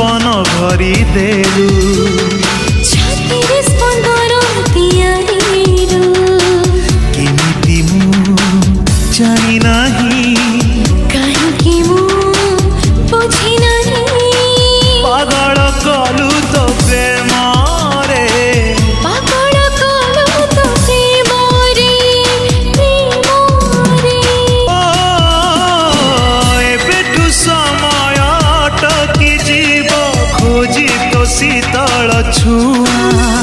सपन भरी देलु छातीरे स्पंदन तियारीरु केमिति मु जानी नाही काहेकि मु बुझी नाही पागल कलु तो प्रेम रे पागल कलु तो प्रेम रे ओ एबेठु समय अटकी जीव खोजी तो शीतल छुआ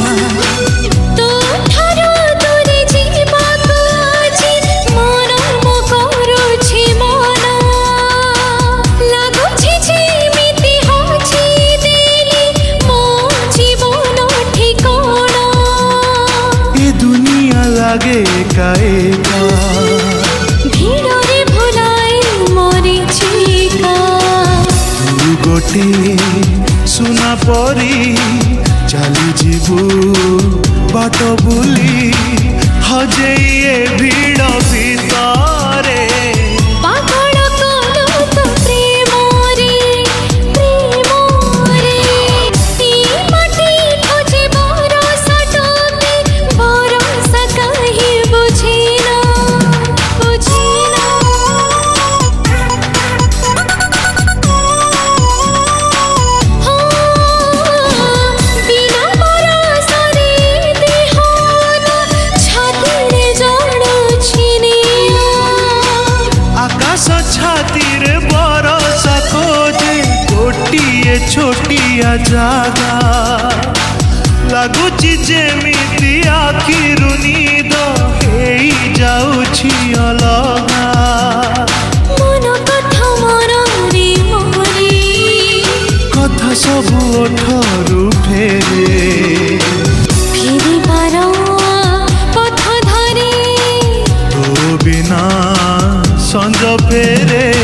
लागे एका भीड़ रे भुलाई मोरी चिका तू गोटे सुना परी चली जीवु बाट बुली हजेइए भीड़ भितरे पागल कलु तो प्रेम रे ती माटी खोजे बरसा टोपे बरसा काहे बुझिना बिना बरसा रे देहन छातीरे जड़ छिनिया आकाश छाती रे बरसा खोजे गोटिए छोटिया जागा लगुची जेमिति आखिरु नीद हेई जाउछि अलगा मन कथा मन रे मोरी कथा सबु ओठरु फेरे फिर पथ धरे तो बिना संज फेरे